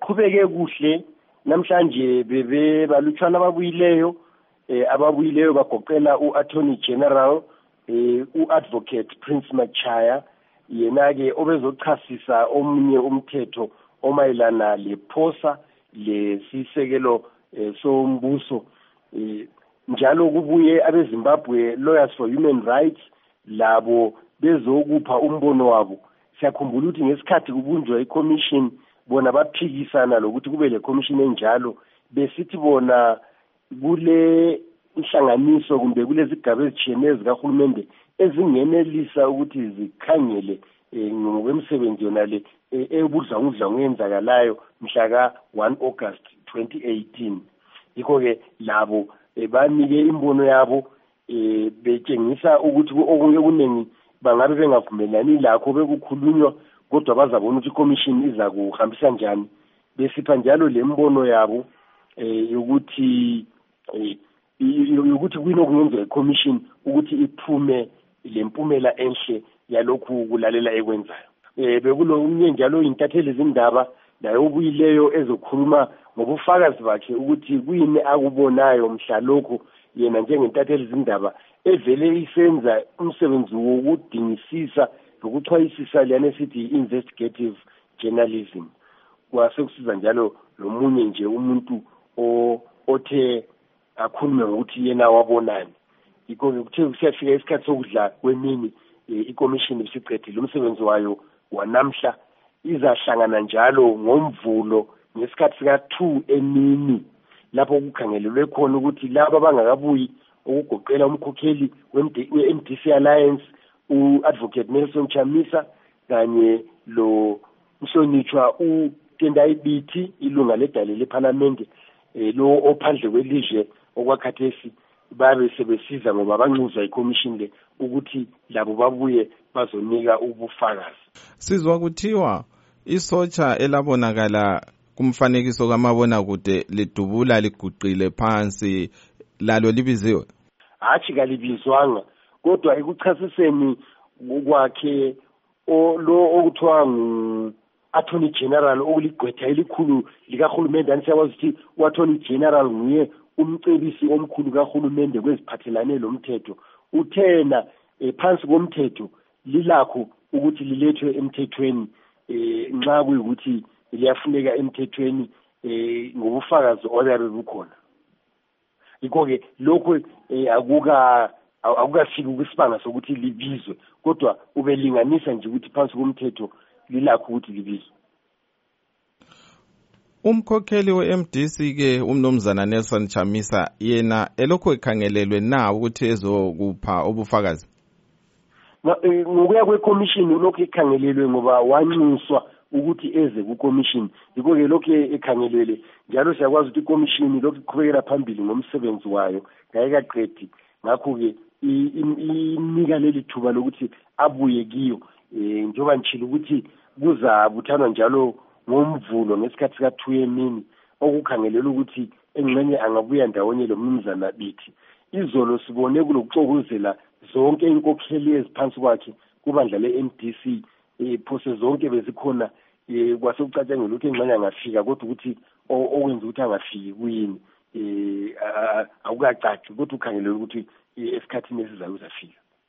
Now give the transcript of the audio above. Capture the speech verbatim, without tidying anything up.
kuqhubeke kuhle namhlanje bebe balutshwana ababuyileyo eh ababuyileyo bagoqela uAttorney General eh uAdvocate Prince Machaya yena ke obezochasisa omunye umthetho omayelana lephosa lesisekelo eh, sombuso eh, njalo kubuye abeZimbabwe Lawyers for Human Rights labo bezokupha umbono wabo. Siyakhumbula ukuthi ngesikhathi kubunjwa iCommission bona baphikisana lokuthi kube le commission enjalo besithi bona kule inhlanganiso kumbe kulezigaba ezitshiyeneyo zikahulumende ezingenelisa ukuthi zikhangele ngokwemisebenzi yona le ebudlangudla ngenzakalayo mhla ka one August twenty eighteen. Yikho ke labo banike imbono yabo betshengisa ukuthi okunye kunengi bangabe bengavumelani lakho bekukhulunywa kodwa bazabona ukuthi iCommission iza kuhambisa njani. Besipha njalo lembono yabo eh ukuthi ukuthi kuyini okungenziwa iCommission ukuthi iphume lempumela enhle yalokhu kulalela ekwenzayo. Eh bekulo umnye njalo intatheli izindaba naye ubuyileyo ezokhuluma ngobufakazi bakhe ukuthi kuyini akubonayo mhla lokho yena njengentatheli izindaba evele isenza umsebenzi wokudingisisa nokuchwayisisa lana sithi investigative journalism. Kwasekusiza njalo lomunye nje umuntu othe akhulume ukuthi yena wabonani. Yikho kuthe kusiyafika isikhathi sokudla kwemini iCommission isiqedile umsebenzi wayo wanamhla izahlangana njalo ngomvulo ngesikhathi sika two emini lapho kukhangelelwe khona ukuthi laba bangakabuyi ukugoqela umkhokheli we-M D C Alliance uAdvocate Nelson Chamisa kanye lo mhlonishwa uTendai Biti ilunga ledale leParliament lo ophandle kwelizwe okwakhathesi babe sebesiza ngoba banxuza iCommission le ukuthi labo babuye bazonika ubufakazi. Sizwa kuthiwa isotsha elabonakala kumfanekiso kamabona kude lidubula liguqile phansi lalo libiziwe. Hathi kalibizwanga kodwa ekuchasiseni kwakhe lo okuthiwa ngu-Attorney General okuligqwetha elikhulu likahulumende anisiyawazi ukuthi u-Attorney General nguye umcebisi omkhulu kahulumende kweziphathelane lomthetho. Uthena eh, phansi komthetho lilakho ukuthi lilethwe emthethweni eh, nxa kuyikuthi liyafuneka emthethweni eh, ngobufakazi oyabe bukhona. Yikho ke lokho eh, akuka akukafiki kwisibanga sokuthi libizwe kodwa ubelinganisa nje ukuthi phansi komthetho lilakho ukuthi libizwe. Umkhokheli we-M D C ke umnomzana Nelson Chamisa yena elokho ekhangelelwe na ukuthi ezokupha ubufakazi. Ngokuya kweCommission lokho ekhangelelwe ngoba wanxuswa ukuthi eze kuCommission. Yikho ke lokho ekhangelelwe njalo siyakwazi ukuthi iCommission lokho iqhubekela phambili ngomsebenzi wayo ngayekaqedi. Ngakho ke inika leli thuba lokuthi abuye kiyo njengoba nchilo ukuthi kuzabuthanwa njalo ngomvulo ngesikhathi sika two emini okukhangelela ukuthi engxenye angabuya ndawonye lo mnumzana Bithi. Izolo sibone kulokuxokozela zonke inkokheli eziphansi kwakhe kubandla le-M D C phose zonke bezikhona kwasekucatshangela ukuthi engxenye angafika kodwa ukuthi okwenza ukuthi angafiki kuyini eh akukacaci kodwa ukhangelela ukuthi esikhathini esizayo uzafika.